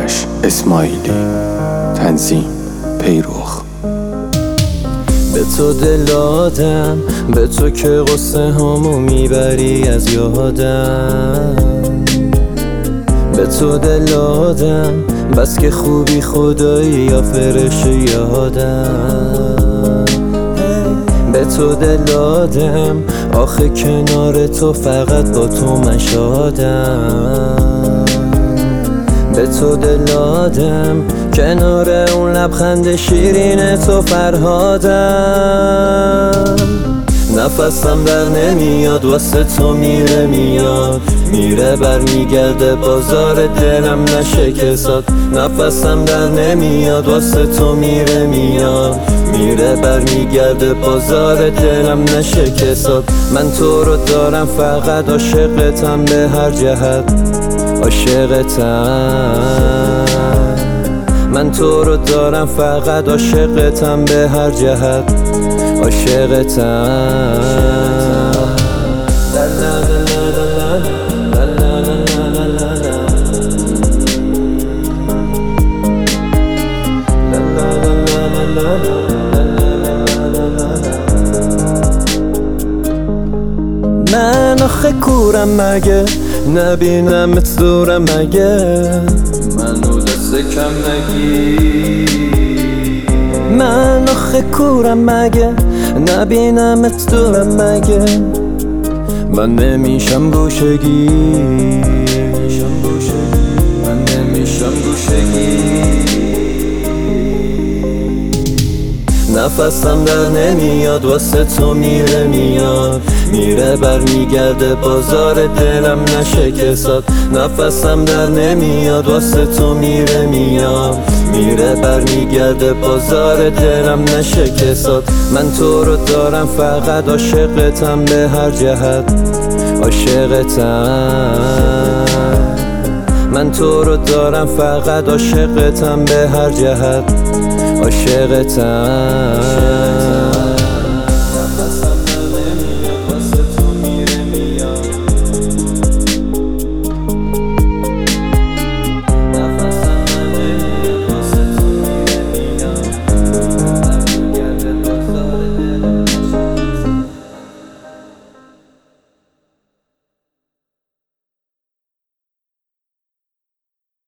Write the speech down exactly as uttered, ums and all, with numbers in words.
آرش اسماعیلی. تنظیم پیروخ. به تو دل دادم، به تو که غصه هامو میبری از یادم. به تو دل دادم بس که خوبی خدایی یا فرش یادم. به تو دل دادم آخه کنار تو فقط با تو من شادم. به تو دل دادم کنار اون لبخند شیرین تو فرهادم. نفسم در نمیاد واسه تو میره میاد، میره برمیگرده بازار دلم نشه کسات. نفسم در نمیاد واسه تو میره میاد، میره برمیگرده بازار دلم نشه کسات. من تو رو دارم فقط عاشقتم به هر جهت، عاشقتم. من تو رو دارم فقط عاشقتم به هر جهت، عاشقتم. من آخه کورم مگه نبینمت دورم مگه، منو دست کم نگی. من آخه کورم مگه نبینمت دورم مگه، من نمیشم گوشگی. من نمیشم گوشگی. نفسم در نمیاد واسه تو میره میاد، میره برمیگرده بازار دلم نشه کسات. نفسم در نمیاد واسه تو میره میاد، میره برمیگرده بازار دلم نشه کسات. من تو رو دارم فقط عاشقتم به هر جهت، عاشقتم. من تو رو دارم فقط عاشقتم به هر جهت، عاشقتم.